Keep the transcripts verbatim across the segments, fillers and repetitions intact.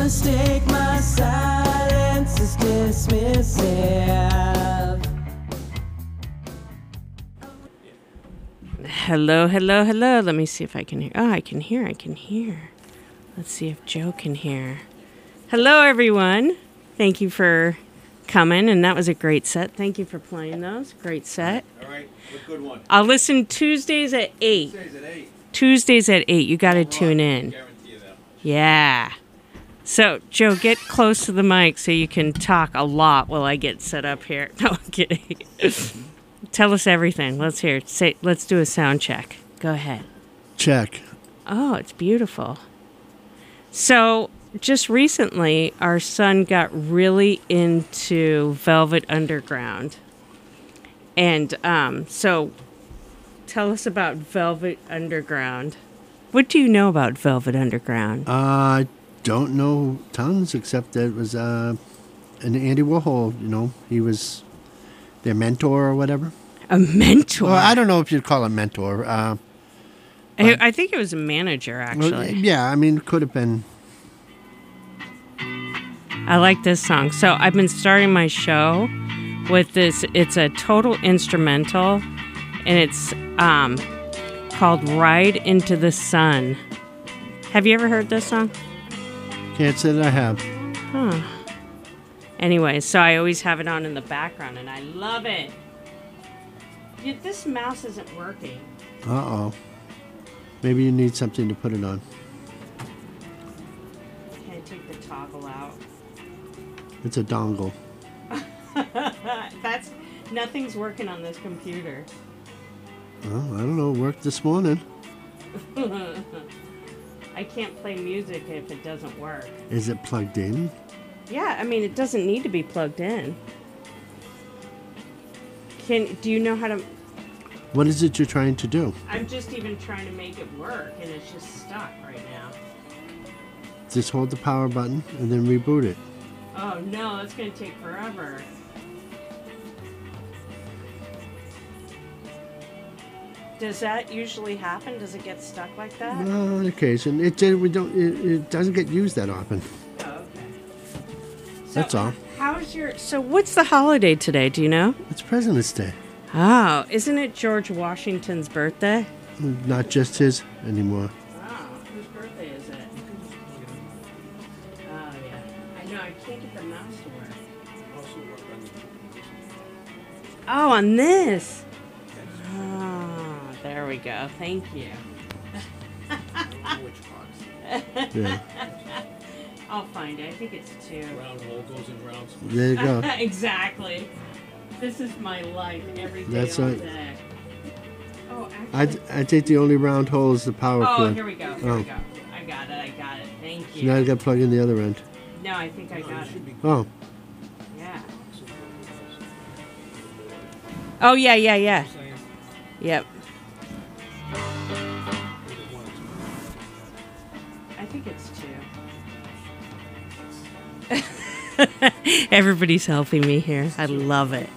mistake, my silence is dismissive. Hello, hello, hello. Let me see if I can hear. Oh, I can hear, I can hear. Let's see if Joe can hear. Hello, everyone. Thank you for coming, and that was a great set. Thank you for playing those. Great set. All right, a good one. I'll listen Tuesdays at eight. Tuesdays at eight. Tuesdays at eight. You got to tune in. Guarantee you that. Yeah. So, Joe, get close to the mic so you can talk a lot while I get set up here. No, I'm kidding. Tell us everything. Let's hear it. Say, let's do a sound check. Go ahead. Check. Oh, it's beautiful. So, just recently, our son got really into Velvet Underground. And um, so, tell us about Velvet Underground. What do you know about Velvet Underground? Uh, I don't know tons, except that it was uh, an Andy Warhol, you know. He was their mentor or whatever. A mentor? Well, I don't know if you'd call him mentor. Uh, I, I think it was a manager, actually. well, yeah, I mean, it could have been. I like this song. So I've been starting my show with this. It's a total instrumental, and it's um, called Ride Into the Sun. Have you ever heard this song? Can't say that I have. Huh. Anyway, so I always have it on in the background, and I love it. Yeah, this mouse isn't working. Uh-oh. Maybe you need something to put it on. Can I take the toggle out? It's a dongle. That's nothing's working on this computer. Well, I don't know. It worked this morning. I can't play music if it doesn't work. Is it plugged in? Yeah, I mean, it doesn't need to be plugged in. Can do you know how to... What is it you're trying to do? I'm just even trying to make it work, and it's just stuck right now. Just hold the power button and then reboot it. Oh, no, that's going to take forever. Does that usually happen? Does it get stuck like that? Well, on occasion. It, did- we don't, it, it doesn't get used that often. Oh, okay. So, That's all. How's your... So what's the holiday today, do you know? It's President's Day. Oh, isn't it George Washington's birthday? Not just his anymore. Oh, whose birthday is it? Oh, yeah. I know, I can't get the mouse to work. Oh, on this? Oh, there we go. Thank you. Yeah. I'll find it. I think it's two. Round hole goes in rounds. There you go. Exactly. This is my life every day, That's all right. day. Oh, I, actually. I think the only round hole is the power Oh, cord. here we go. Here Oh. we go. I got it. I got it. Thank So you. now you got to plug in the other end. No, I think I got it. Oh, Yeah. Oh, yeah, yeah, yeah. Yep. I think it's two. Everybody's helping me here. I love it.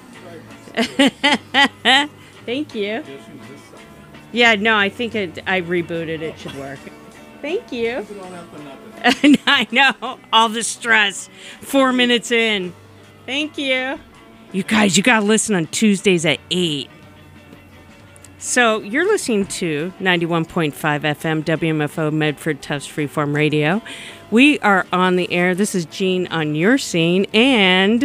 Thank you. Yeah, no, I think it, I rebooted. It should work. Thank you. I know. All the stress. Four minutes in. Thank you. You guys, you got to listen on Tuesdays at eight. So you're listening to ninety-one point five F M W M F O Medford Tufts Freeform Radio. We are on the air. This is Jean on your scene, and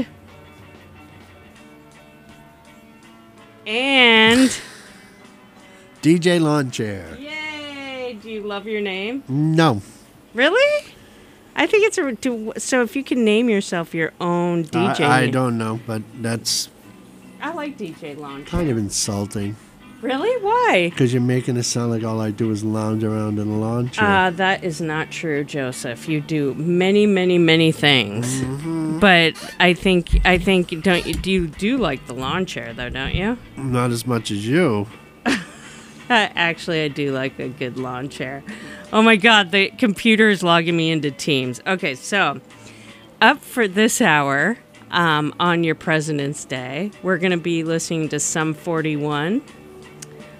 and D J Lawn Chair. yay! Do you love your name? No. Really? I think it's a do, so. If you can name yourself your own D J, I, I name- don't know, but that's I like D J Lounge. kind of insulting. Really? Why? Because you're making it sound like all I do is lounge around in a lawn chair. Uh, that is not true, Joseph. You do many, many, many things. Mm-hmm. But I think I think don't you do you do like the lawn chair though, don't you? Not as much as you. Actually, I do like a good lawn chair. Oh my God, the computer is logging me into Teams. Okay, so up for this hour um, on your President's Day, we're going to be listening to Sum forty-one.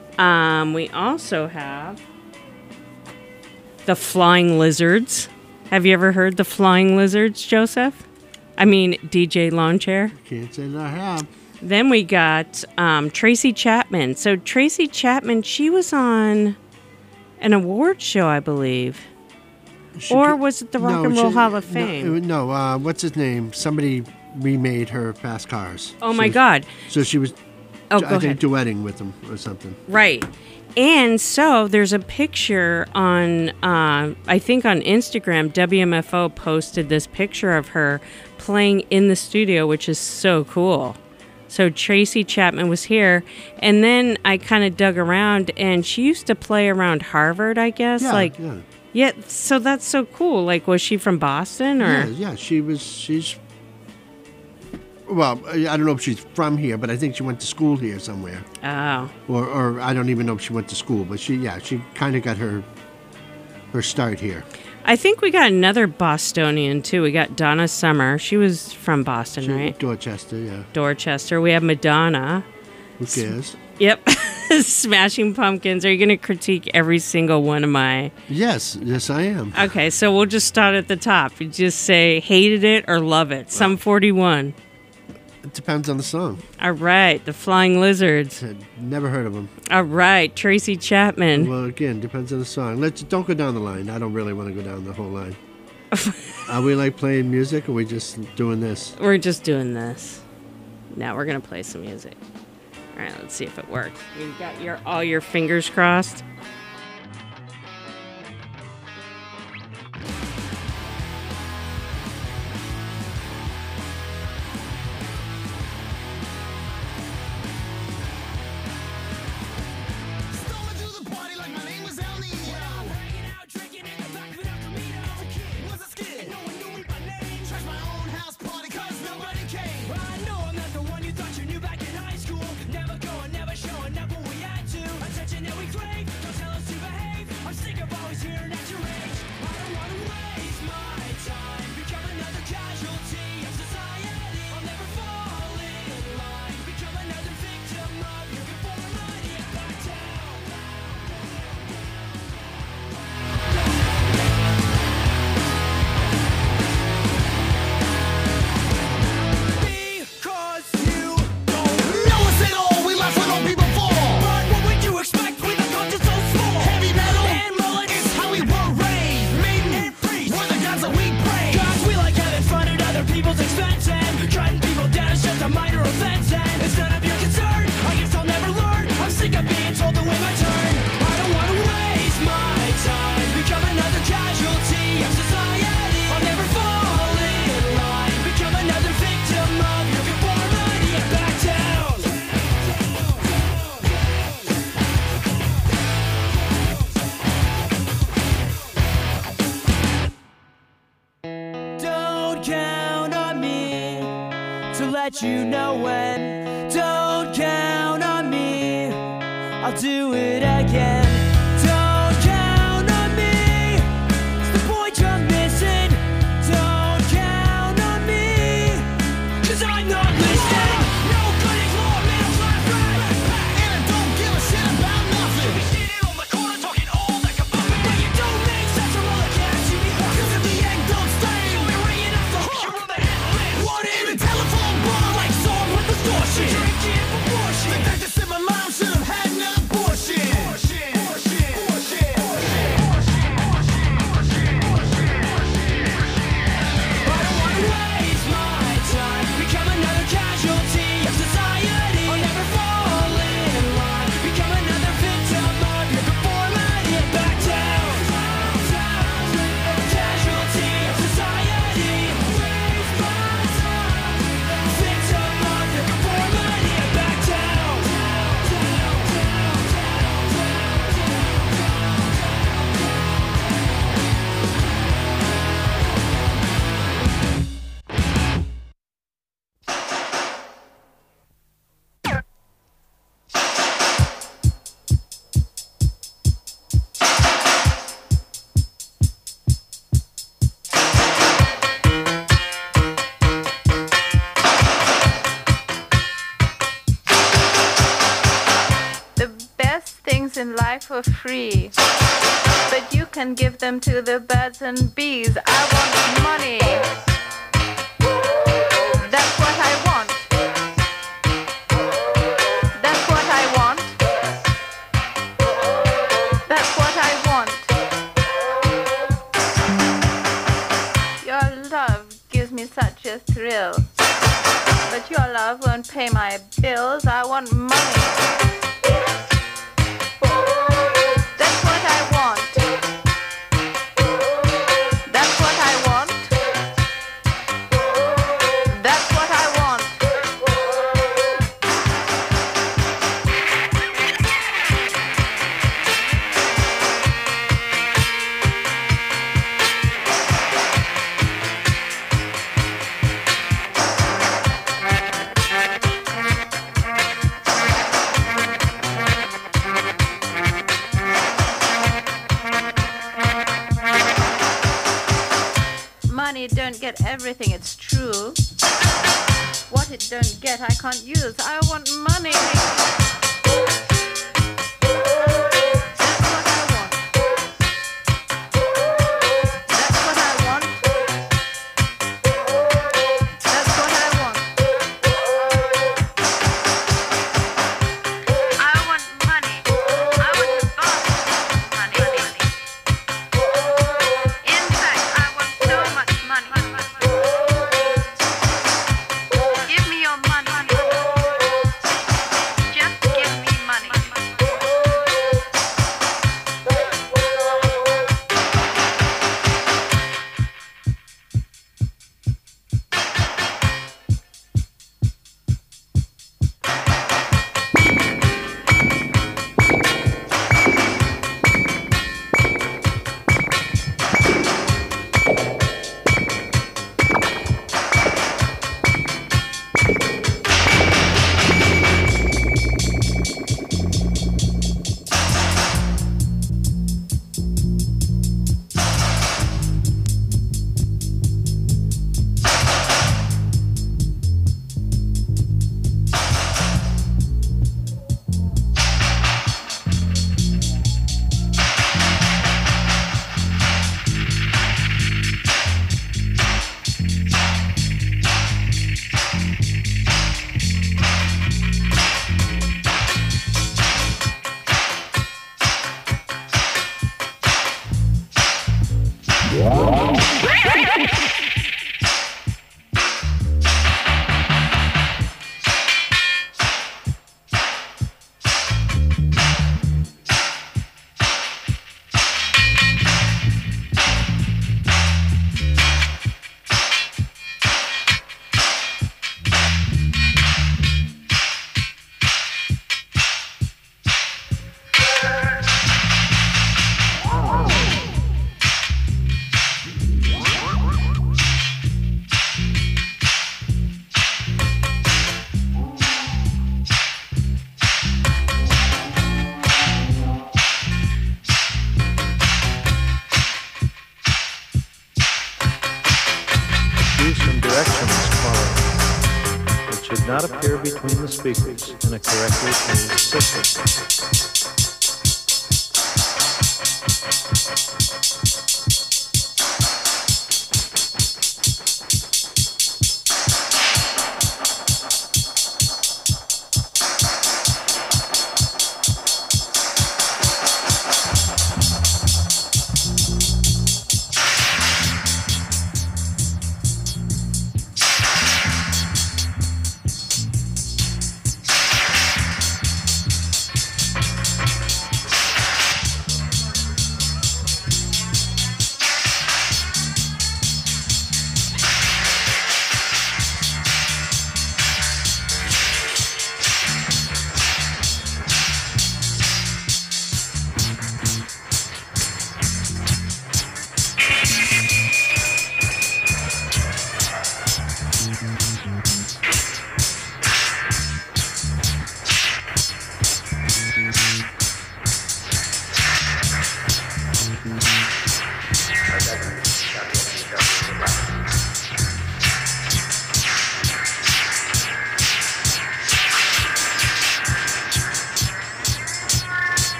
Um, we also have the Flying Lizards. Have you ever heard the Flying Lizards, Joseph? I mean, D J Lawn Chair. Can't say that I have. Then we got um, Tracy Chapman. So Tracy Chapman, she was on an award show, I believe. She Or could- was it the Rock no, and Roll she- Hall of no, Fame? it- No, uh, what's his name? Somebody remade her fast cars. Oh, So- my God. So she was, Oh, I go think, ahead. duetting with him or something. Right. And so there's a picture on, uh, I think on Instagram, W M F O posted this picture of her playing in the studio, which is so cool. So Tracy Chapman was here. And then I kind of dug around, and she used to play around Harvard, I guess. Yeah, like, yeah. yeah, so that's so cool. Like, was she from Boston or? Yeah, yeah, she was, she's, well, I don't know if she's from here, but I think she went to school here somewhere. Oh. Or, or I don't even know if she went to school, but she, yeah, she kind of got her, her start here. I think we got another Bostonian, too. We got Donna Summer. She was from Boston, She, right? Dorchester, yeah. Dorchester. We have Madonna. Who cares? Yep. Smashing Pumpkins. Are you going to critique every single one of my... Yes, yes, I am. Okay, so we'll just start at the top. You just say hated it or love it. Sum forty-one. It depends on the song. All right. The Flying Lizards. I'd never heard of them. All right. Tracy Chapman. Well, again, depends on the song. Let's don't go down the line. I don't really want to go down the whole line. Are we like playing music, or are we just doing this? We're just doing this. Now we're going to play some music. All right, let's see if it works. You got your all your fingers crossed? let you know when. Don't count on me, I'll do it again. Don't count on me, it's the point you're missing. Don't count on me, cause I'm not listening. No good is law, middle class right. And I don't give a shit about nothing. We standing on the corner talking all that about me. But you don't make sense of all the cash you be hard. Cause if the egg don't stay, you'll be ringing off the hook. You're on the handle. What in the telephone bar like song with distortion. Drinking proportion. The fact that said my mom should have had an abortion. Abortion. Abortion. Abortion. I don't wanna waste my time, become another casualty of society. I'll never fall in line, become another victim of your conformity. Back down, casualty of society. Waste my time, victim of your conformity. Back down, The best things in life are free, but you can can give them to the birds and bees. I want money. That's what I want. That's what I want. That's what I want. Your love gives me such a thrill. But your love won't pay my bills. I want money. That's what I want. That's what I want. That's what I want. Money don't get everything, it's true. What it don't get, I can't use. I want money. That's what I want. That's what I want. That's what I want. I want money. I want to buy money. In fact, I want so much money. Give me your money. Just give me money. Should not appear between the speakers in a correctly tuned system.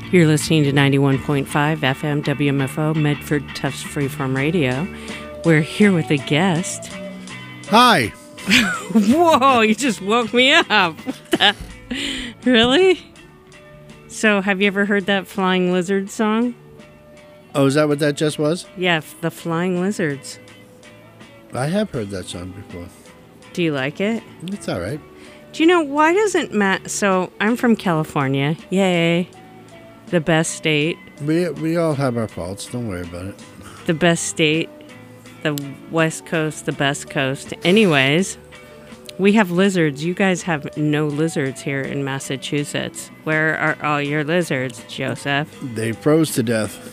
You're listening to ninety-one point five F M W M F O, Medford Tufts Freeform Radio. We're here with a guest. Hi. Whoa, you just woke me up. What the? Really? So, have you ever heard that Flying Lizard song? Oh, is that what that just was? Yeah, f- the Flying Lizards. I have heard that song before. Do you like it? It's all right. Do you know, why doesn't Matt... So, I'm from California. Yay. The best state. We we all have our faults. Don't worry about it. The best state. The West Coast, the best coast. Anyways, we have lizards. You guys have no lizards here in Massachusetts. Where are all your lizards, Joseph? They froze to death.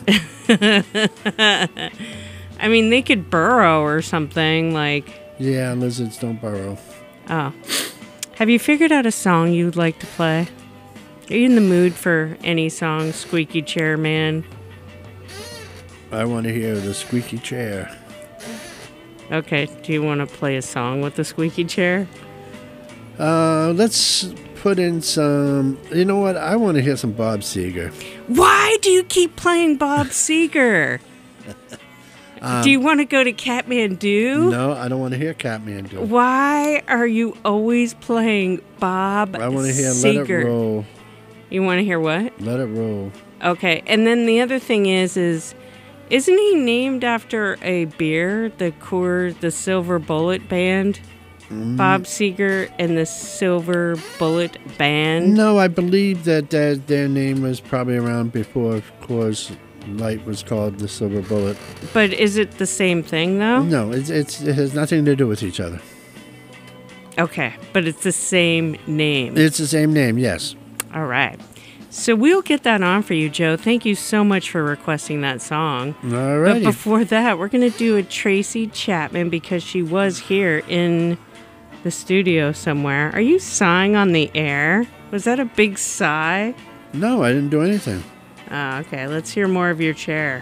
I mean, they could burrow or something, like... Yeah, lizards don't burrow. Oh. Have you figured out a song you'd like to play? Are you in the mood for any song, Squeaky Chair Man? I want to hear the squeaky chair. Okay, do you want to play a song with the squeaky chair? Uh, let's put in some... You know what? I want to hear some Bob Seger. Why do you keep playing Bob Seger? um, do you want to go to Kathmandu? No, I don't want to hear Kathmandu. Why are you always playing Bob Seger? I want to hear Let It Roll. You want to hear what? Let It Roll. Okay, and then the other thing is, is isn't he named after a beer, the Coors, the Silver Bullet Band? Mm. Bob Seger and the Silver Bullet Band? No, I believe that uh, their name was probably around before Coors Light was called the Silver Bullet. But is it the same thing, though? No, it's, it's it has nothing to do with each other. Okay, but it's the same name. It's the same name, yes. All right. So we'll get that on for you, Joe. Thank you so much for requesting that song. All right. But before that, we're going to do a Tracy Chapman because she was here in the studio somewhere. Are you sighing on the air? Was that a big sigh? No, I didn't do anything. Oh, okay. Let's hear more of your chair.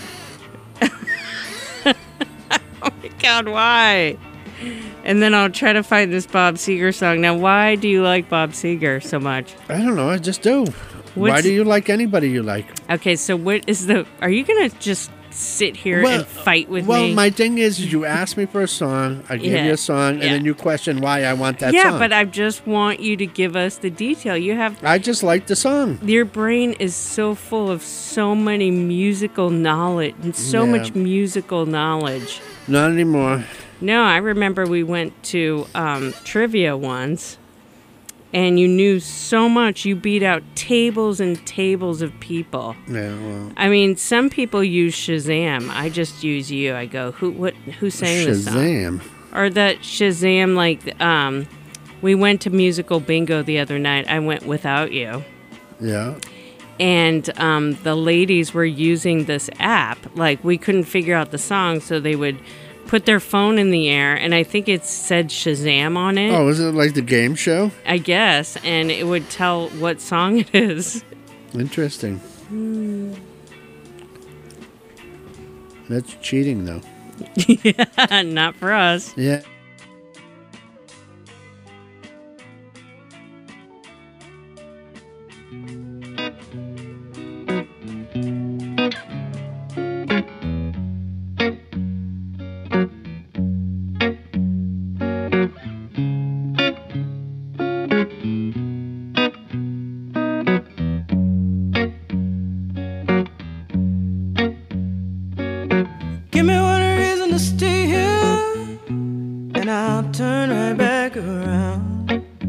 Oh, my God, why? And then I'll try to find this Bob Seger song. Now, why do you like Bob Seger so much? I don't know. I just do. What's, why do you like anybody you like? Okay, so what is the... Are you going to just sit here well, and fight with well, me? Well, my thing is, is you ask me for a song, I give yeah. you a song, and yeah. then you question why I want that yeah, song. Yeah, but I just want you to give us the detail. You have... I just like the song. Your brain is so full of so many musical knowledge and so yeah. much musical knowledge. Not anymore. No, I remember we went to um, trivia once, and you knew so much. You beat out tables and tables of people. Yeah, well. I mean, some people use Shazam. I just use you. I go, who what? Who sang this song? Shazam. Or that Shazam, like, um, we went to musical bingo the other night. I went without you. Yeah. And um, the ladies were using this app. Like, we couldn't figure out the song, so they would put their phone in the air, and I think it said Shazam on it. Oh, is it like the game show? I guess, and it would tell what song it is. Interesting. Mm. That's cheating, though. Yeah, not for us. Yeah. Give me one reason to stay here, and I'll turn right back around.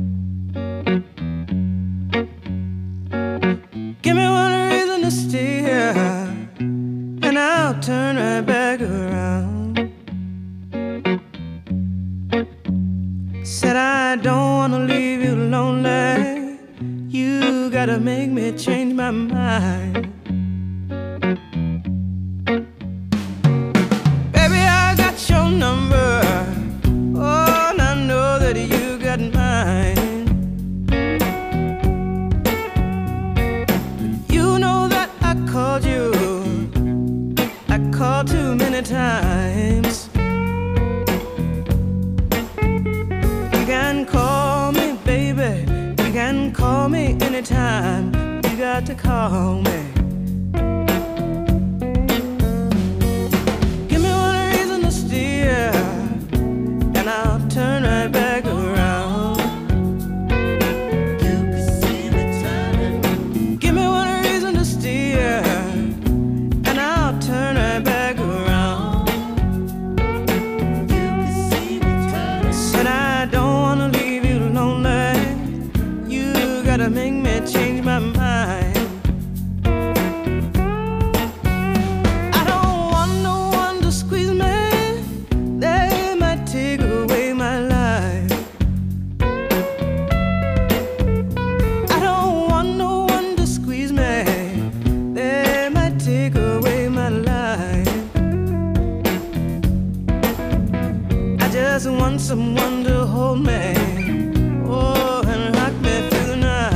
Give me one reason to stay here, and I'll turn right back around. Said I don't wanna leave you lonely. You gotta make me change my mind. Number, oh, and I know that you got mine. You know that I called you, I called too many times. You can call me, baby, you can call me anytime. You got to call me. someone to hold me. Oh, and rock me through the night.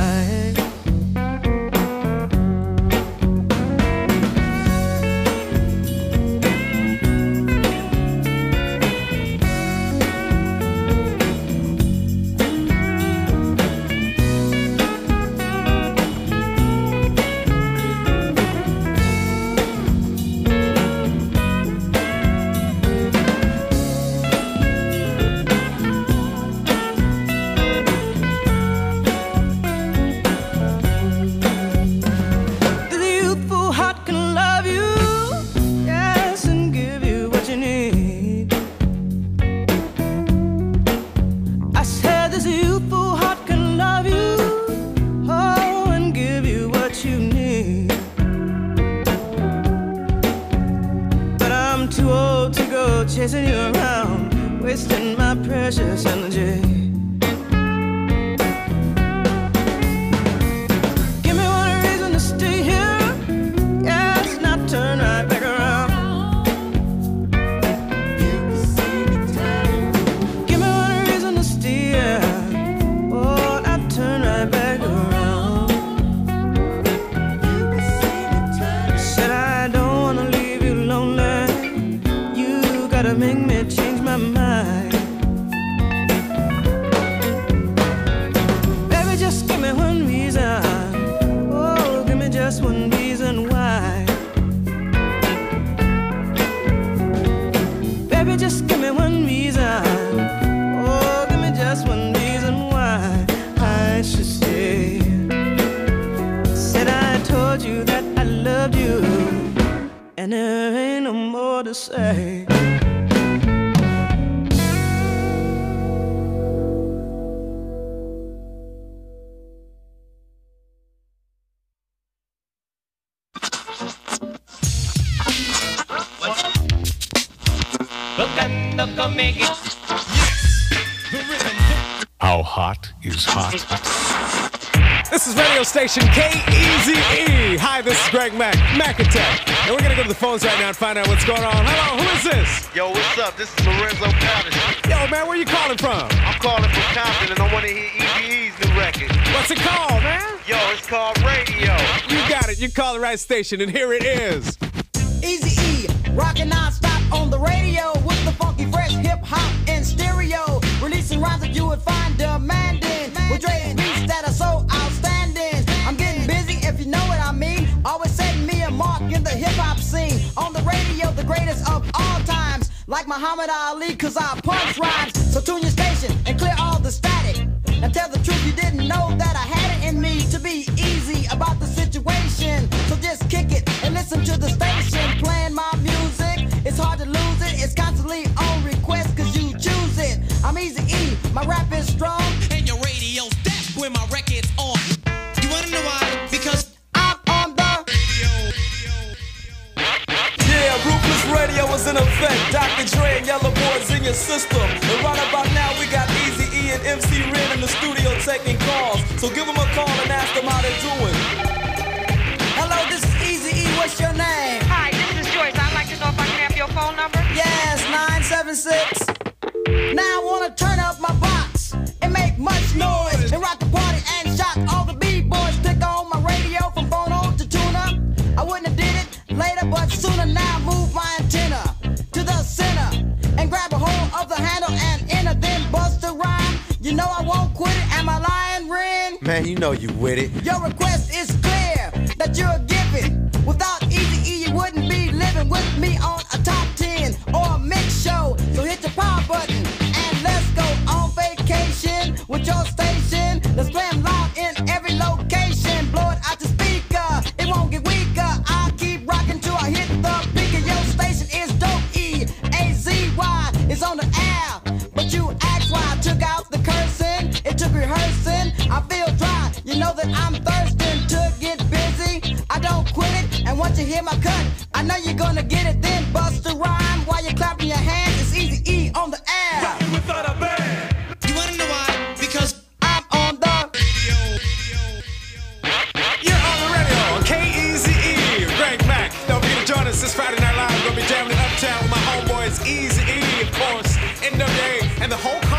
Chasing you around, wasting my precious energy. Give me one reason to stay here. Yes, not turn right back around. Give me one reason to stay here. Oh, not turn right back around. Said I don't wanna leave you lonely. Gotta make me change my mind. Baby, just give me one reason. Oh, give me just one reason why. Baby, just give me one reason. Oh, give me just one reason why I should stay. Said I told you that I loved you, and there ain't no more to say. How hot is hot? This is radio station K E Z E. Hi, this is Greg Mack, Mac Attack. And we're gonna go to the phones right now and find out what's going on. Hello, who is this? Yo, what's up? This is Lorenzo Patterson. Yo, man, where you calling from? I'm calling from Compton and I want to hear E Z E's new record. What's it called, man? Yo, it's called Radio. You got it. You called the right station, and here it is. Easy E, rockin' non-stop on the radio with the funky, fresh hip-hop and stereo. Releasing rhymes that you would find demanding with Dre beats that are so outstanding. I'm getting busy, if you know what I mean. Always setting me a mark in the hip-hop scene. On the radio, the greatest of all times. Like Muhammad Ali, cause I punch rhymes. So tune your station and clear all the static. And tell the truth, you didn't know that I had it in me to be easy about the situation. So just kick it and listen to the station playing my music. It's hard to lose it, it's constantly on request cause you choose it. I'm Easy E, my rap is strong. And your radio's deaf when my record's on. You wanna know why? Because I'm on the radio. Yeah, Ruthless Radio is in effect. Doctor Dre and Yellow Boys in your system. And right about now we got Easy E and M C Ren in the studio taking calls. So give them a call and ask them how they're doing. Hello, this is Easy E, what's your name? Hi, this is Joyce. I'd like to know if I can have your phone number. Yes, nine seven six. Now I wanna turn up my box and make much noise and rock the party and shock all the B-boys. Click on my radio from phono to tuner. I wouldn't have did it later, but sooner. Now move my antenna to the center and grab a hold of the handle and enter, then bust a rhyme. You know I won't quit it. Am I lying, Ren? Man, you know you with it. Your request is clear that you're giving. Without Easy E, you wouldn't be living with me on a top ten or a mix show. So hit the power button and let's go on vacation with your station. Let's play them loud in every location. Blow it out the speaker, it won't get weaker. I'll keep rocking till I hit the peak of your station. Is dope, E A Z Y is on the air. But you asked why I took out the cursing. It took rehearsing. I feel dry, you know that I'm thirsting to get busy. I don't quit it, and once you hear my cut, I know you're gonna get it. Then bust a rhyme while you're clapping your hands. It's Easy E on the air. Rockin' without a band. You wanna know why? Because I'm on the radio. You're on the radio, K E Z E, Greg Mack. Don't forget to join us this Friday Night Live. We're gonna be jamming in Uptown with my homeboys Easy E, of course, N W A, and the whole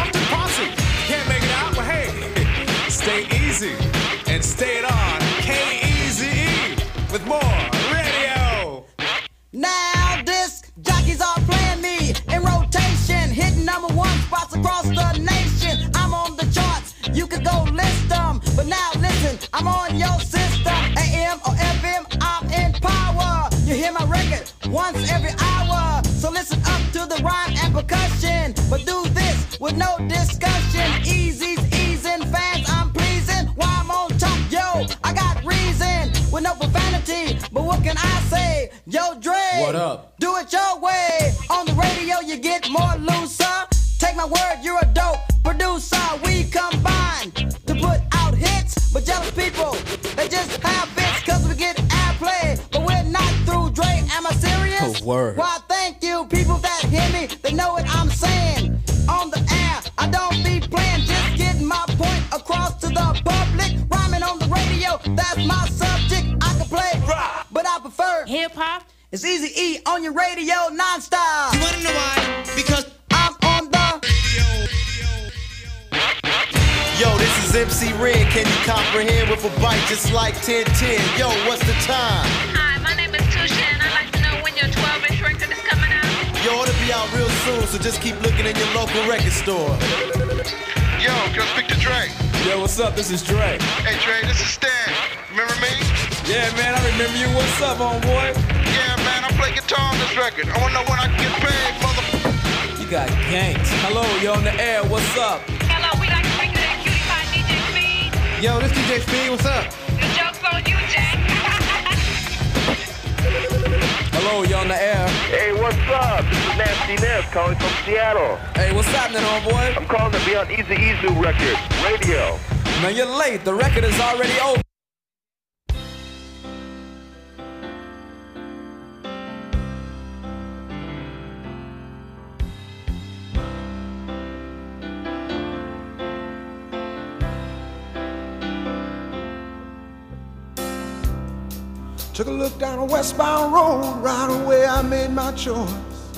easy and stay it on K E Z E with more radio. Now disc jockeys are playing me in rotation, hitting number one spots across the nation. I'm on the charts, you could go list them, but now listen, I'm on your system. A M or F M, I'm in power. You hear my record once every hour, so listen up to the rhyme and percussion, but do this with no discussion. Easy's easing, fans I'm pleasing. Why I'm on top, yo, I got reason with no profanity, but what can I say? Yo, Dre, what up? Do it your way. On the radio you get more looser. Take my word, you're a dope producer. We combine to put out hits, but jealous people, they just have fits, cause we get airplay, but we're not through. Dre, am I serious? Oh, word. Why, thank you, people that hear me, they know what I'm saying. On the air, I don't be playing, just getting my point across to the public. Rhyming on the radio, that's my subject. I can play rock, but I prefer hip-hop. It's Easy E on your radio non-stop. You wanna know why? Because I'm on the Yo, this is M C Ren. Can you comprehend with a bite just like ten ten? Yo, what's the time? Hi, my name is Tusha, and I'd like to know when your twelve inch record is coming out. Yo, it'll be out real soon, so just keep looking in your local record store. Yo, can I speak to Dre? Yo, what's up? This is Dre. Hey, Dre, this is Stan. Remember me? Yeah, man, I remember you. What's up, homeboy? Yeah, man, I play guitar on this record. I wanna know when I can get paid, mother. You got ganked. Hello, you on the air. What's up? Hello, we like to speak to that cutie pie D J Speed. Yo, this D J Speed, what's up? The joke's on you, Jack. Hello, you on the air. Hey, what's up? This is Nasty Ness calling from Seattle. Hey, what's happening, homeboy? I'm calling to be on Easy E's new record, Radio. Man, you're late. The record is already over. Took a look down a westbound road, right away I made my choice.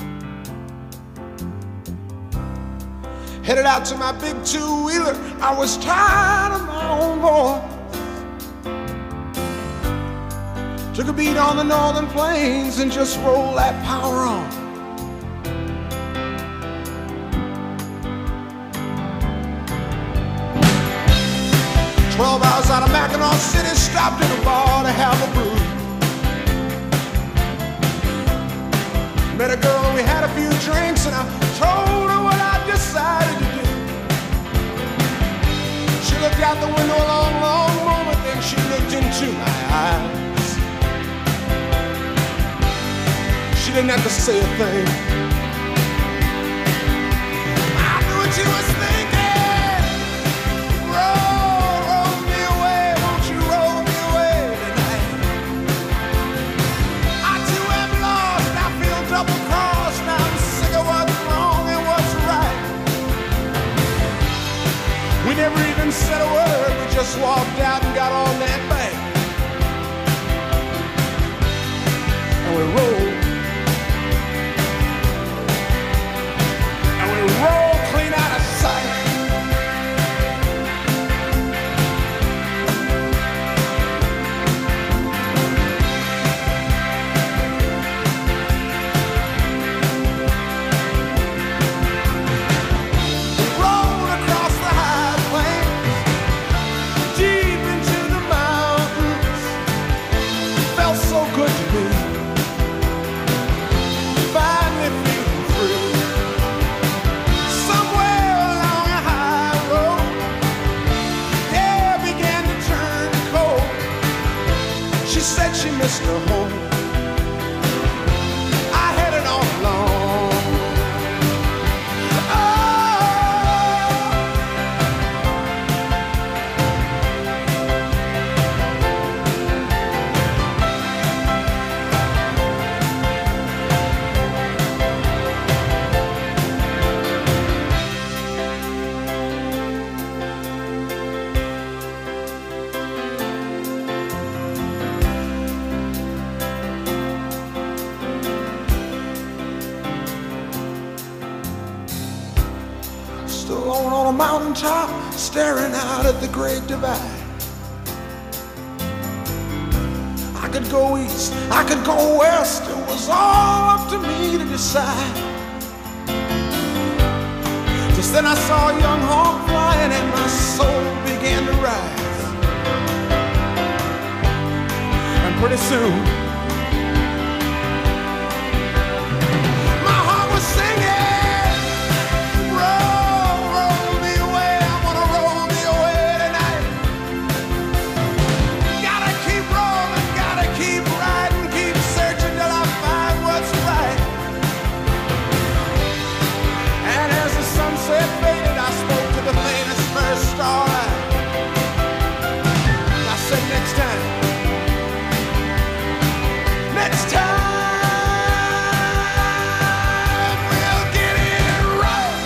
Headed out to my big two-wheeler, I was tired of my own voice. Took a beat on the northern plains and just rolled that power on. Twelve hours out of Mackinac City, stopped in a bar to have a brew. Met a girl and we had a few drinks, and I told her what I decided to do. She looked out the window a long, long moment, then she looked into my eyes. She didn't have to say a thing. I knew what she was thinking. Roll, roll me away, won't you roll me away tonight? I too am lost, I feel double crossed. Now I'm sick of what's wrong and what's right. We never even said a word, we just walked out and got on that bank. And we rolled. And we rolled clean out of sight. She missed her home. I had it all along. Still alone on a mountaintop, staring out at the great divide. could go east, I could go west. It was all up to me to decide. Just then I saw a young hawk flying and my soul began to rise. And pretty soon my heart was singing, roll, roll me away, I wanna roll me away tonight. Gotta keep rolling, gotta keep riding, keep searching till I find what's right. And as the sunset faded, I spoke to the faintest first starlight. I said, next time, next time we'll get it right.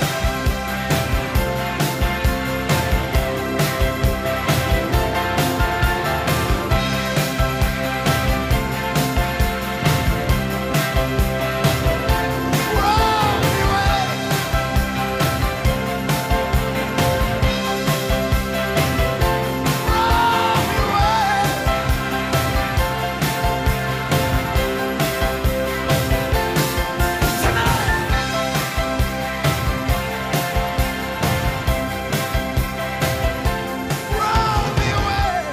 Roll me away. Roll me away. Roll me away.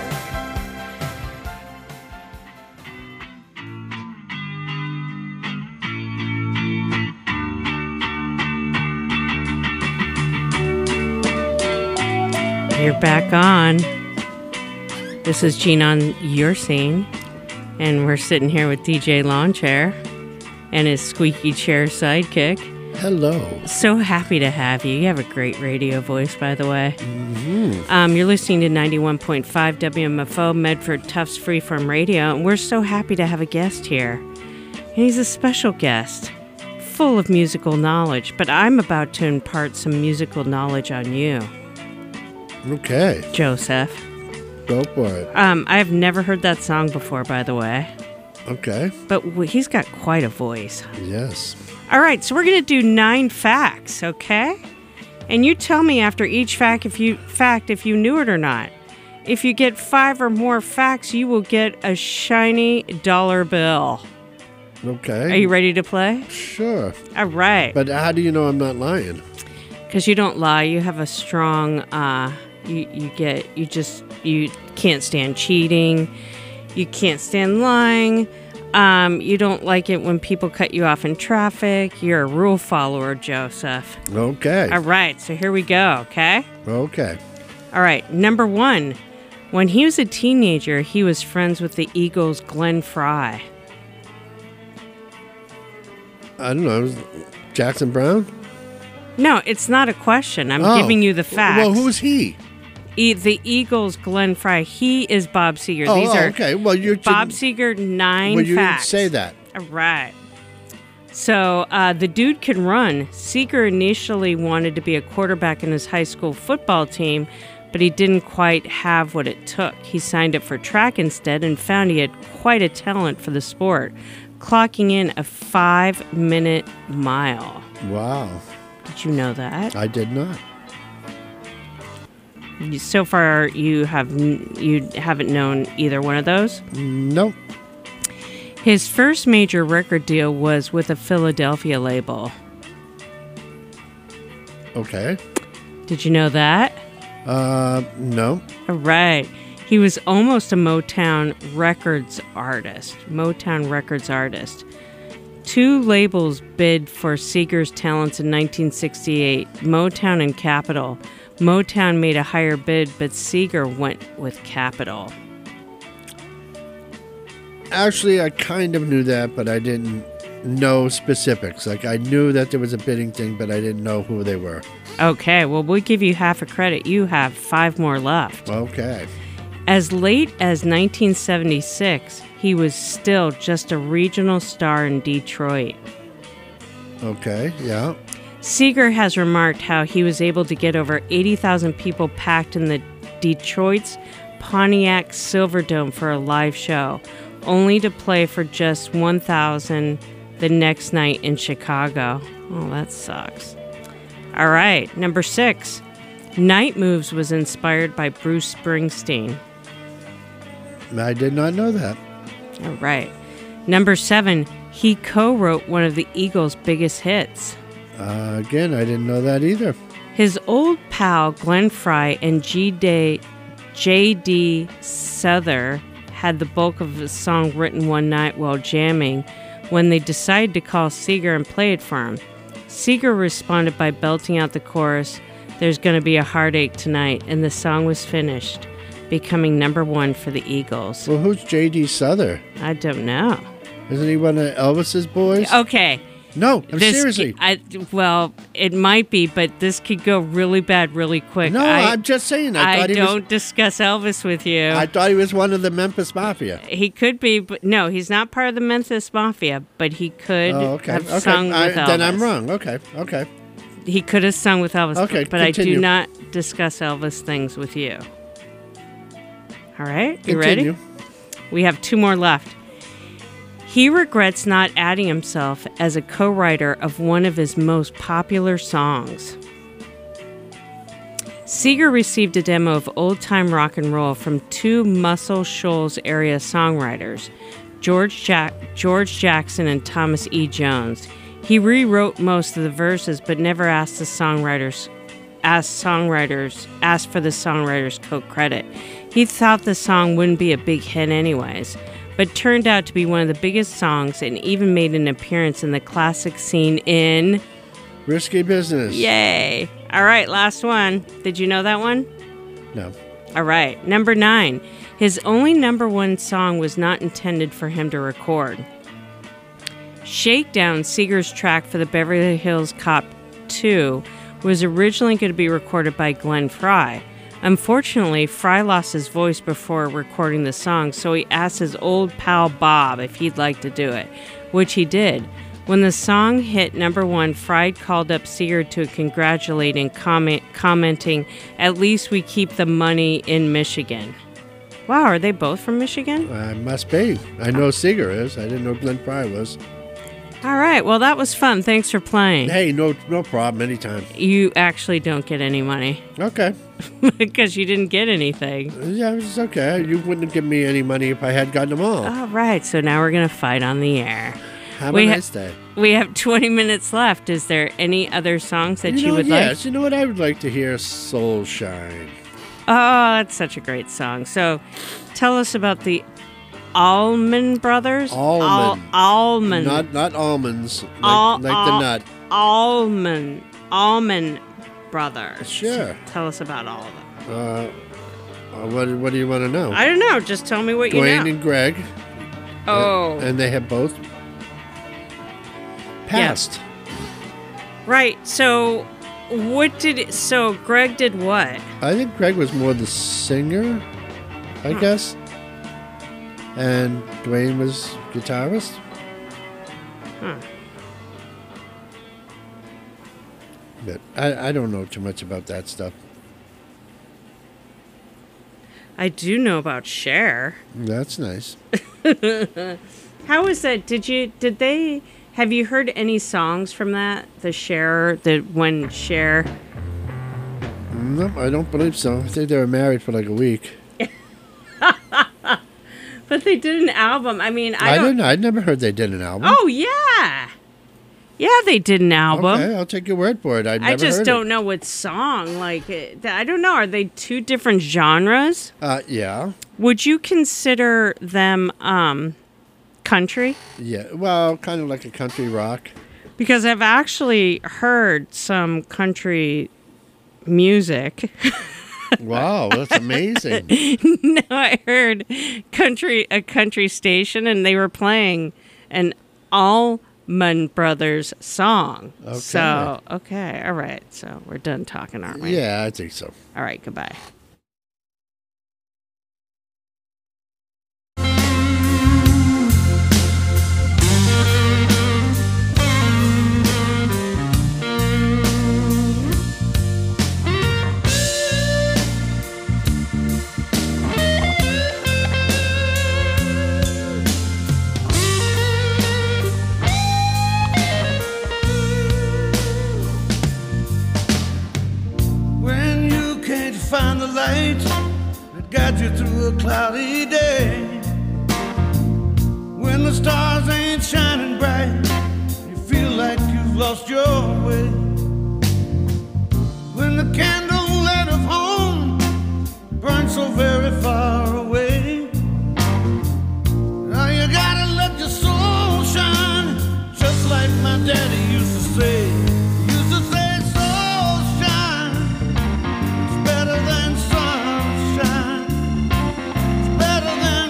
You're back on. This is Gene on Your Scene, and we're sitting here with D J Lawn Chair and his squeaky chair sidekick. Hello. So happy to have you. You have a great radio voice, by the way. Mm-hmm. Um, you're listening to ninety-one point five W M F O, Medford Tufts Freeform Radio, and we're so happy to have a guest here. And he's a special guest, full of musical knowledge, but I'm about to impart some musical knowledge on you, Okay. Joseph. Go for it. Um, I've never heard that song before, by the way, Okay. but w- he's got quite a voice. Yes. All right, so we're going to do nine facts, okay? And you tell me after each fact if you fact if you knew it or not. If you get five or more facts, you will get a shiny dollar bill. Okay. Are you ready to play? Sure. All right. But how do you know I'm not lying? Because you don't lie. You have a strong, uh, you, you get, you just, you can't stand cheating. You can't stand lying. Um, you don't like it when people cut you off in traffic. You're a rule follower, Joseph. Okay. All right, so here we go, okay? Okay. All right, number one. When he was a teenager, he was friends with the Eagles' Glenn Fry. I don't know. Jackson Brown? No, it's not a question. I'm Oh. giving you the facts. Well, who's he? E- the Eagles' Glenn Fry. He is Bob Seger. Oh, These oh, are okay. Well, you Bob Seger, nine Well, you facts. didn't say that. All right. So uh, the dude can run. Seeger initially wanted to be a quarterback in his high school football team, but he didn't quite have what it took. He signed up for track instead and found he had quite a talent for the sport, clocking in a five-minute mile. Wow. Did you know that? I did not. You- So far, you have n- you haven't known either one of those? Nope. His first major record deal was with a Philadelphia label. Okay. Did you know that? Uh, no. All right. He was almost a Motown Records artist. Motown Records artist. Two labels bid for Seeger's talents in nineteen sixty-eight, Motown and Capitol. Motown made a higher bid, but Seeger went with Capitol. Actually, I kind of knew that, but I didn't know specifics. Like, I knew that there was a bidding thing, but I didn't know who they were. Okay, well, we'll give you half a credit. You have five more left. Okay. As late as nineteen seventy-six, he was still just a regional star in Detroit. Okay, yeah. Seeger has remarked how he was able to get over eighty thousand people packed in the Detroit's Pontiac Silverdome for a live show, only to play for just one thousand the next night in Chicago. Oh, that sucks. All right, number six. Night Moves was inspired by Bruce Springsteen. I did not know that. All right. Number seven, he co-wrote one of the Eagles' biggest hits. Uh, again, I didn't know that either. His old pal Glenn Frey and G D, J D Souther had the bulk of the song written one night while jamming when they decided to call Seeger and play it for him. Seeger responded by belting out the chorus, "There's gonna be a heartache tonight," and the song was finished, becoming number one for the Eagles. Well, who's J D Souther? I don't know. Isn't he one of Elvis's boys? Okay. No, I'm This seriously. c- I, well, it might be, but this could go really bad really quick. No, I, I'm just saying. I, I thought he don't was, discuss Elvis with you. I thought he was one of the Memphis Mafia. He could be, but no, he's not part of the Memphis Mafia, but he could Oh, okay. have okay. sung I, with Elvis. then I'm wrong. Okay. Okay. He could have sung with Elvis, Okay, but, but I do continue. not discuss Elvis things with you. All right, you Continue. ready? We have two more left. He regrets not adding himself as a co-writer of one of his most popular songs. Seeger received a demo of old-time rock and roll from two Muscle Shoals area songwriters, George, Jack- George Jackson and Thomas E. Jones. He rewrote most of the verses, but never asked the songwriters, asked songwriters, asked for the songwriters' co-credit. He thought the song wouldn't be a big hit anyways, but turned out to be one of the biggest songs and even made an appearance in the classic scene in Risky Business. Yay! All right, last one. Did you know that one? No. All right, number nine. His only number one song was not intended for him to record. Shakedown, Seeger's track for the Beverly Hills Cop two, was originally going to be recorded by Glenn Frey. Unfortunately, Frey lost his voice before recording the song, so he asked his old pal Bob if he'd like to do it, which he did. When the song hit number one, Frey called up Seeger to congratulate and comment, commenting, "At least we keep the money in Michigan." Wow, are they both from Michigan? I must be. I know Seeger is. I didn't know Glenn Frey was. All right, well, that was fun. Thanks for playing. Hey, no, no problem. Anytime. You actually don't get any money. Okay. Because you didn't get anything. Yeah, it's okay. You wouldn't have given me any money if I had gotten them all. All right, so now we're going to fight on the air. Have we a ha- nice day. We have twenty minutes left. Is there any other songs that you, you, know, would yes, like? you know what? I would like to hear Soul Shine. Oh, that's such a great song. So tell us about the Allman Brothers. Almond. Al- Allman. Not not almonds, like, Al- like al- the nut. Allman. Allman Brothers. Sure. Tell us about all of them. Uh, uh, what, what do you want to know? I don't know. Just tell me what you Dwayne know. and Greg. Oh. Uh, and they have both passed. Right. So what did it, so Greg did what? I think Greg was more the singer, I Huh. guess. And Dwayne was guitarist. Huh. But I, I don't know too much about that stuff. I do know about Cher. That's nice. How was that? Did you did they have you heard any songs from that? The Cher, the when Cher No, I don't believe so. I think they were married for like a week. But they did an album. I mean, I, I don't didn't. I'd never heard they did an album. Oh yeah. Yeah, they did an album. Okay, I'll take your word for it. I'd never I just heard don't it. know what song. Like, it- I don't know. Are they two different genres? Uh, yeah. Would you consider them um, country? Yeah. Well, kind of like a country rock. Because I've actually heard some country music. Wow, that's amazing. No, I heard country a country station, and they were playing an Allman Brothers song. Okay. So, okay, all right. So we're done talking, aren't we? Yeah, I think so. All right, goodbye. When you can't find the light that guides you through a cloudy day, lost your way. When the candle light of home burned so very far away. Now you gotta let your soul shine, just like my daddy used to say. He used to say, soul shine, it's better than sunshine, it's better than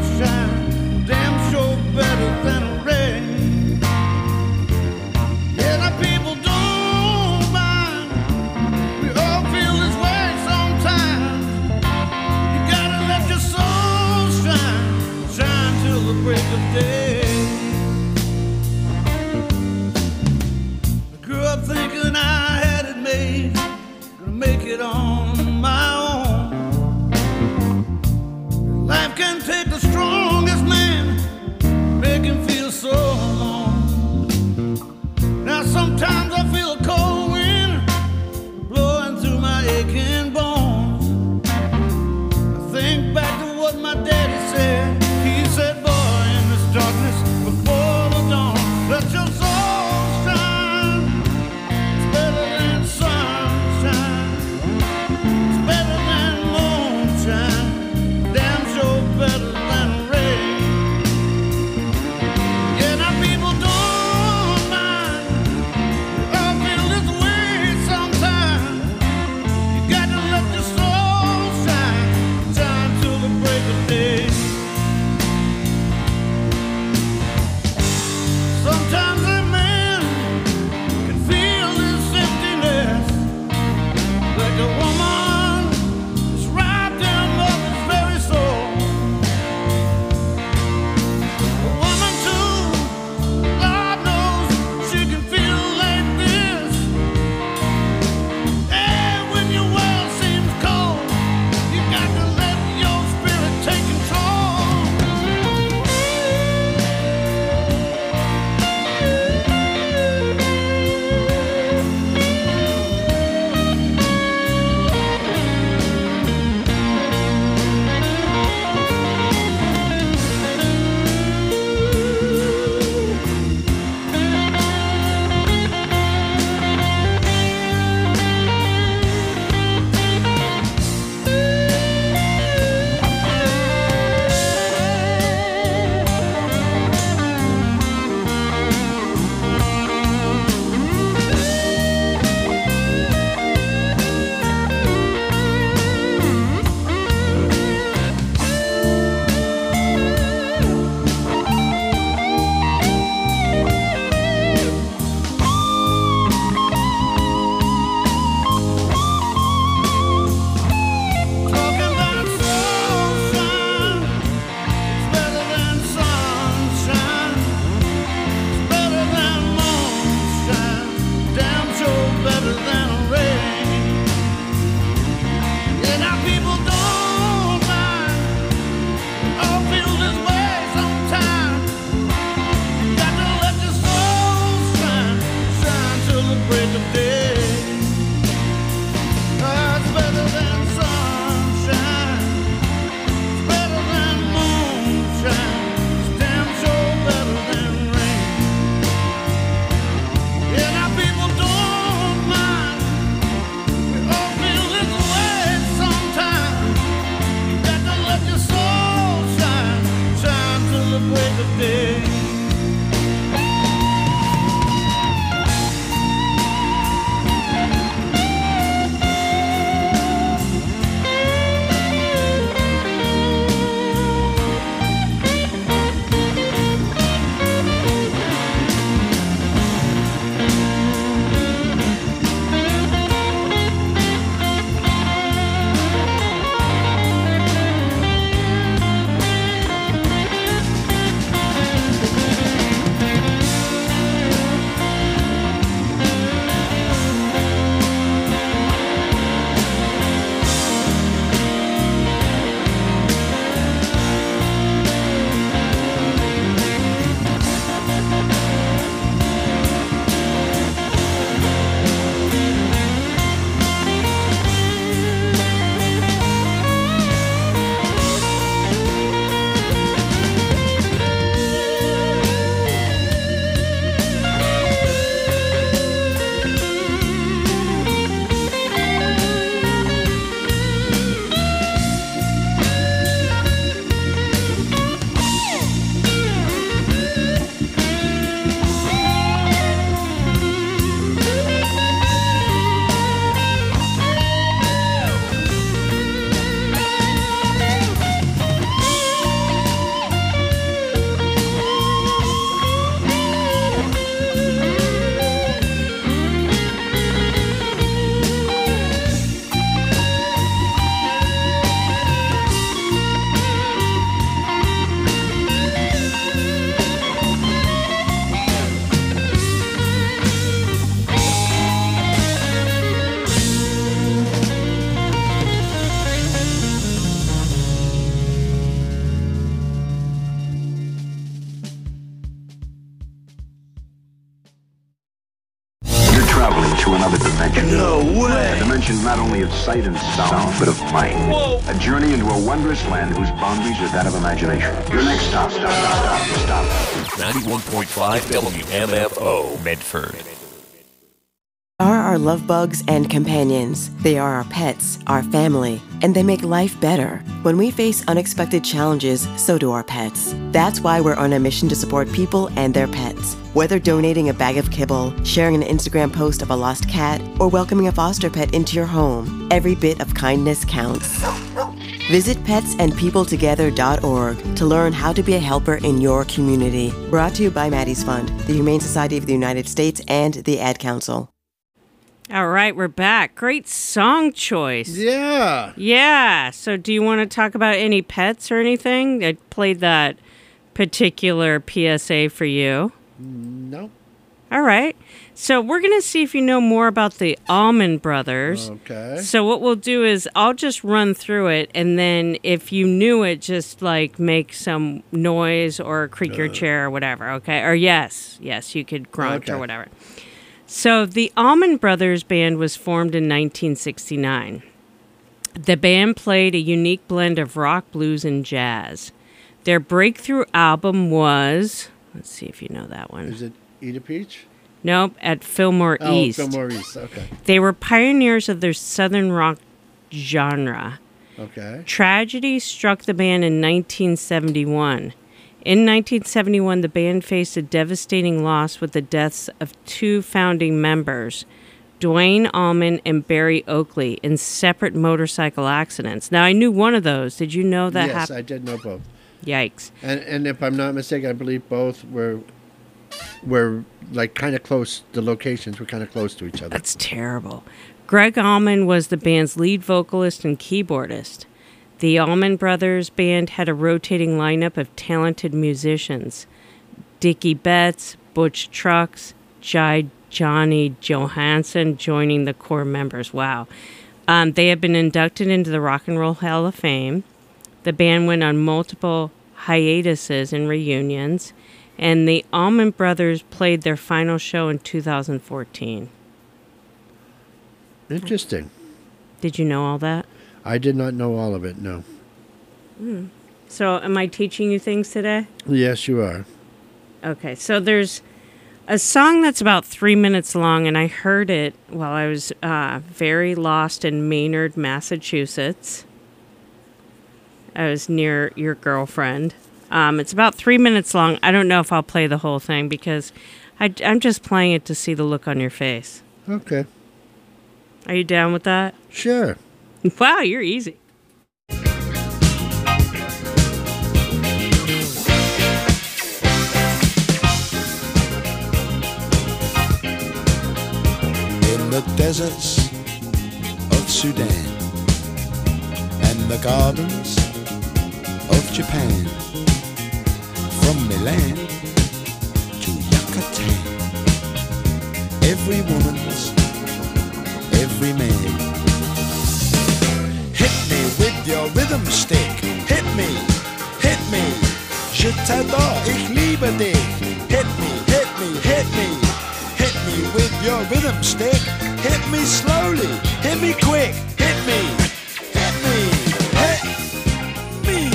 moonshine, damn sure better than rain. Yeah, traveling through another dimension. No way! A dimension not only of sight and sound, but of mind. Whoa. A journey into a wondrous land whose boundaries are that of imagination. Your next stop, stop, stop, stop, stop. ninety-one point five W M F O, Medford. Are our love bugs and companions. They are our pets, our family, and they make life better. When we face unexpected challenges, so do our pets. That's why we're on a mission to support people and their pets. Whether donating a bag of kibble, sharing an Instagram post of a lost cat, or welcoming a foster pet into your home, every bit of kindness counts. Visit pets and people together dot org to learn how to be a helper in your community. Brought to you by Maddie's Fund, the Humane Society of the United States, and the Ad Council. All right, we're back. Great song choice. Yeah. Yeah. So do you want to talk about any pets or anything? I played that particular P S A for you. No. All right. So we're going to see if you know more about the Allman Brothers. Okay. So what we'll do is I'll just run through it, and then if you knew it, just like make some noise or creak your chair or whatever, okay? Or yes, yes, you could grunt Okay. or whatever. So the Allman Brothers Band was formed in nineteen sixty-nine. The band played a unique blend of rock, blues, and jazz. Their breakthrough album was, let's see if you know that one. Is it Eat a Peach? Nope, at Fillmore Oh, East. Fillmore East, okay. They were pioneers of their southern rock genre. Okay. Tragedy struck the band in nineteen seventy-one. In nineteen seventy-one, the band faced a devastating loss with the deaths of two founding members, Dwayne Allman and Barry Oakley, in separate motorcycle accidents. Now, I knew one of those. Did you know that yes, happened? I did know both. Yikes. And and if I'm not mistaken, I believe both were were like kind of close. The locations were kind of close to each other. That's terrible. Greg Allman was the band's lead vocalist and keyboardist. The Allman Brothers Band had a rotating lineup of talented musicians. Dickie Betts, Butch Trucks, Jai Johnny Johansson joining the core members. Wow. Um, they have been inducted into the Rock and Roll Hall of Fame. The band went on multiple hiatuses and reunions, and the Allman Brothers played their final show in two thousand fourteen. Interesting. Did you know all that? I did not know all of it, no. Mm. So am I teaching you things today? Yes, you are. Okay, so there's a song that's about three minutes long, and I heard it while I was uh, very lost in Maynard, Massachusetts. I was near your girlfriend. Um, it's about three minutes long. I don't know if I'll play the whole thing because I, I'm just playing it to see the look on your face. Okay. Are you down with that? Sure. Wow, you're easy. In the deserts of Sudan and the gardens of Japan, from Milan to Yucatan, every woman's, every man. Hit me with your rhythm stick. Hit me, hit me. Je t'adore, ich liebe dich. Hit me, hit me, hit me. Hit me with your rhythm stick. Hit me slowly, hit me quick. Hit me, hit me, hit me.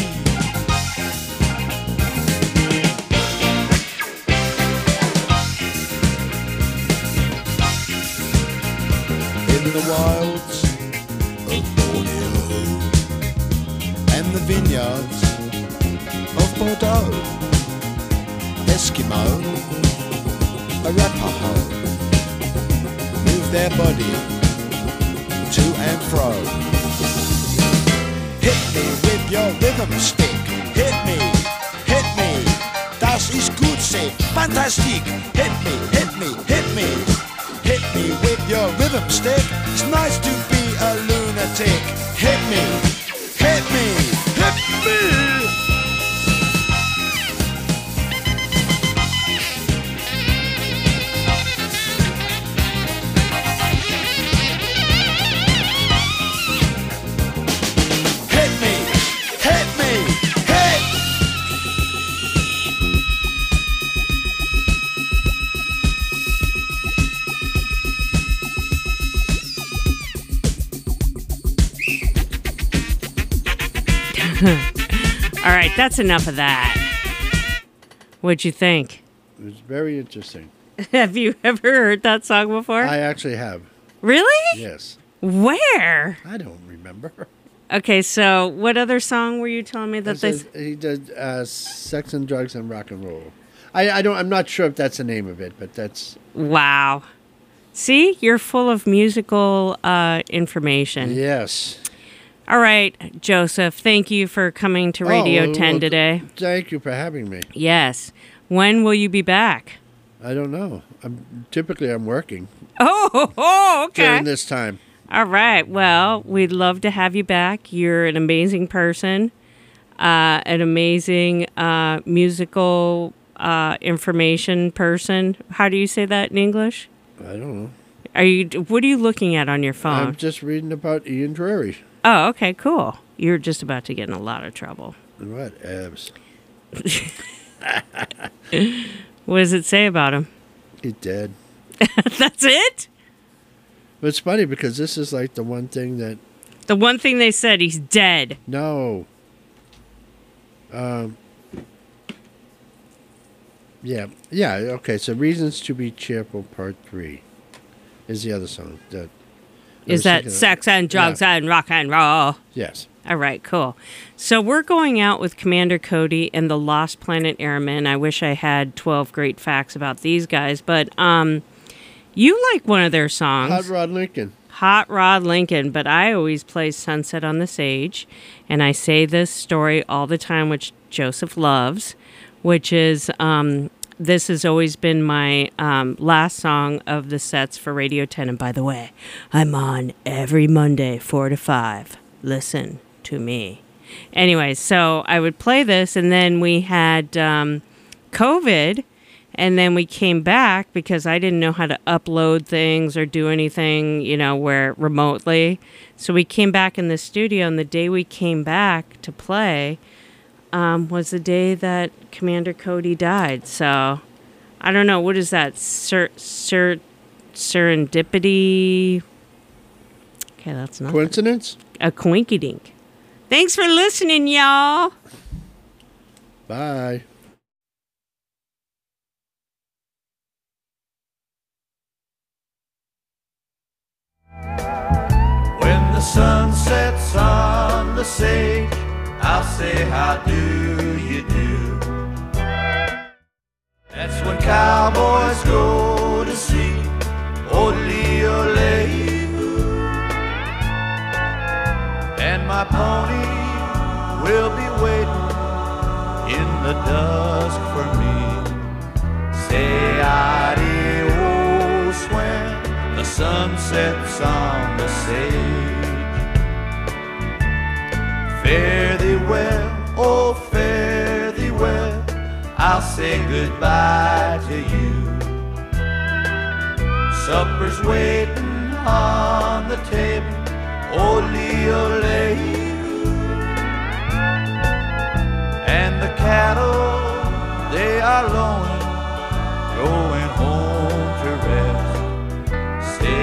In the wilds of Borneo and the vineyards of Bordeaux, Eskimo, Arapaho move their body to and fro. Hit me with your rhythm stick. Hit me, hit me. Das ist gut, say fantastic. Hit me, hit me, hit me. Hit me with your rhythm stick. It's nice to be a lunatic. Hit me, hit me, hit me. All right, that's enough of that. What'd you think? It was very interesting. Have you ever heard that song before? I actually have. Really? Yes. Where? I don't remember. Okay, so what other song were you telling me that It they... says he did uh, Sex and Drugs and Rock and Roll. I, I don't. I'm not sure if that's the name of it, but that's... Wow. See? You're full of musical uh, information. Yes. All right, Joseph, thank you for coming to Radio Oh, well, ten well, today. Thank you for having me. Yes. When will you be back? I don't know. I'm typically I'm working Oh, oh okay. during this time. All right. Well, we'd love to have you back. You're an amazing person, uh, an amazing uh, musical uh, information person. How do you say that in English? I don't know. Are you? What are you looking at on your phone? I'm just reading about Ian Drury. Oh, okay, cool. You're just about to get in a lot of trouble. What abs? What does it say about him? He's dead. That's it? But it's funny because this is like the one thing that... The one thing they said, he's dead. No. Um. Yeah. Yeah, okay. So Reasons to be Cheerful, Part three is the other song. That I Is was that thinking of- sex and drugs Yeah. and rock and roll? Yes. All right, cool. So we're going out with Commander Cody and the Lost Planet Airmen. I wish I had twelve great facts about these guys, but um, you like one of their songs. Hot Rod Lincoln. Hot Rod Lincoln, but I always play Sunset on the Sage, and I say this story all the time, which Joseph loves, which is um, this has always been my um, last song of the sets for Radio ten. And by the way, I'm on every Monday, four to five. Listen to me. Anyway, so I would play this, and then we had um, COVID, and then we came back because I didn't know how to upload things or do anything, you know, where remotely. So we came back in the studio, and the day we came back to play um, was the day that Commander Cody died. So I don't know, what is that? Ser- ser- serendipity? Okay, that's not Coincidence? A coinkydink. Thanks for listening, y'all. Bye. When the sun sets on the sage, I'll say, how do you do? That's when cowboys go to see Ole Ole. And my pony will be waiting in the dusk for me. Say adios when the sun sets on the sage. Fare thee well, oh fare thee well, I'll say goodbye to you. Supper's waiting on the table, ole ole. And the cattle, they are lowing, going home to rest. Say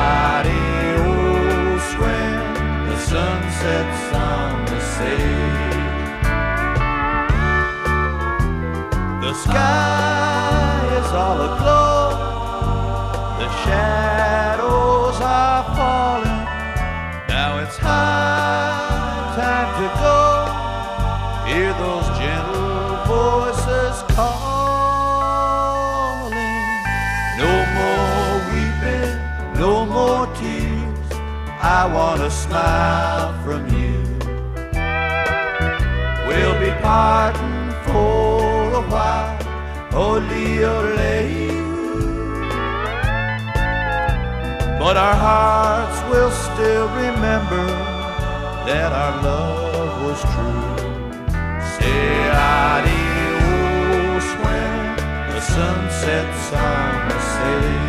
adios when the sun sets on the sage. The sky is all aglow, the shadows are falling. Now it's high time to go. Hear those gentle voices calling. No more weeping, no more tears. I want a smile from you. We'll be parting for a while, ole ole. But our hearts will still remember that our love was true. Say adios when the sun sets on the sage.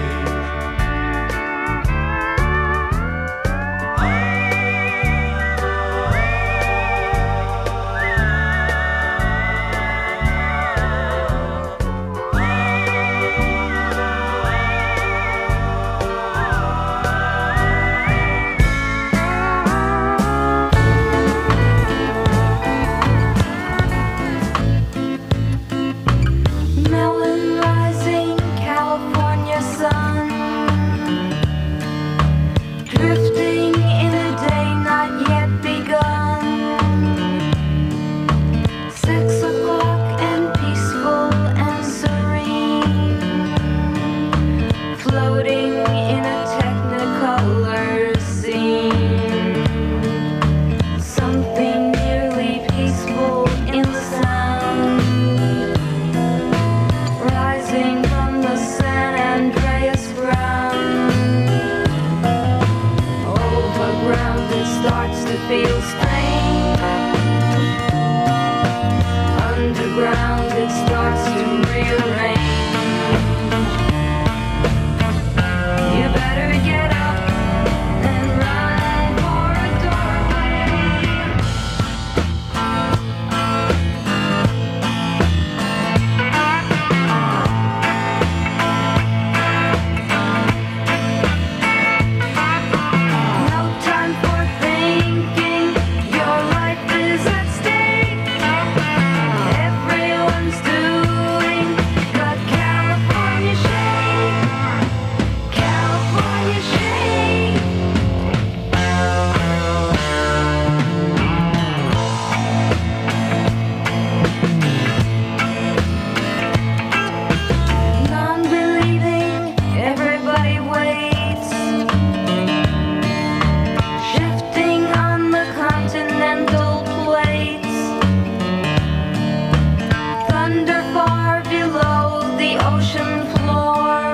ocean floor.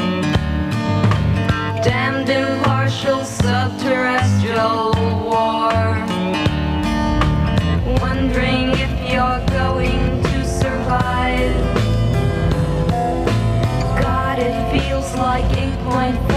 Damned impartial subterrestrial war. Wondering if you're going to survive. God, it feels like eight point five.